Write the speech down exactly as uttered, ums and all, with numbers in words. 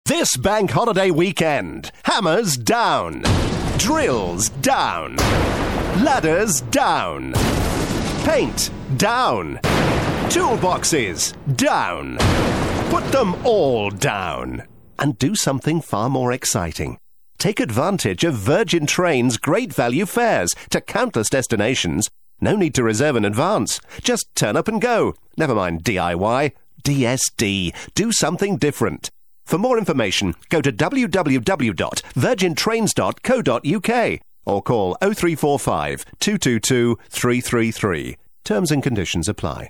This bank holiday weekend, hammers down, drills down, ladders down, paint down, toolboxes down. Put them all down and do something far more exciting. Take advantage of Virgin Trains' great value fares to countless destinations. No need to reserve in advance. Just turn up and go. Never mind D I Y. D S D. Do something different. For more information, go to w w w dot virgin trains dot co dot u k or call oh three four five, two two two, three three three. Terms and conditions apply.